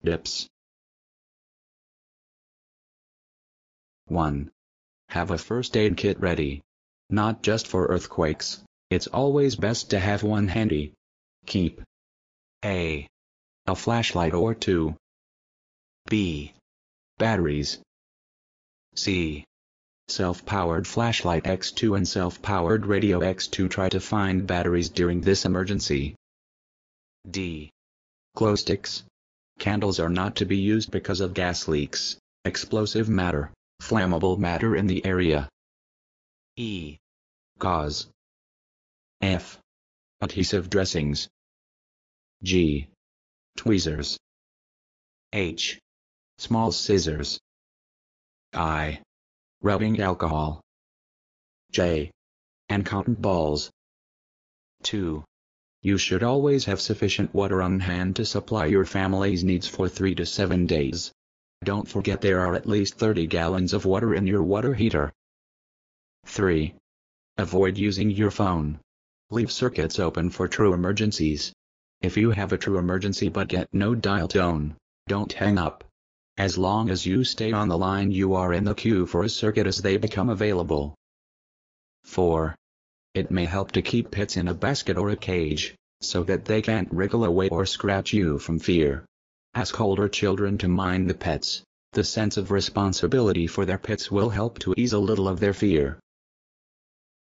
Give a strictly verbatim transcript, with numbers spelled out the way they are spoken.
Dips. one. Have a first aid kit ready. Not just for earthquakes, it's always best to have one handy. Keep A. A flashlight or two. B. Batteries. C. Self-powered flashlight X two and self-powered radio X two. Try to find batteries during this emergency. D. Glow sticks. Candles are not to be used because of gas leaks, explosive matter, flammable matter in the area. E. Gauze. F. Adhesive dressings. G. Tweezers. H. Small scissors. I. Rubbing alcohol. J. And cotton balls. two. You should always have sufficient water on hand to supply your family's needs for three to seven days. Don't forget there are at least thirty gallons of water in your water heater. three. Avoid using your phone. Leave circuits open for true emergencies. If you have a true emergency but get no dial tone, don't hang up. As long as you stay on the line, you are in the queue for a circuit as they become available. four. It may help to keep pets in a basket or a cage, so that they can't wriggle away or scratch you from fear. Ask older children to mind the pets. The sense of responsibility for their pets will help to ease a little of their fear.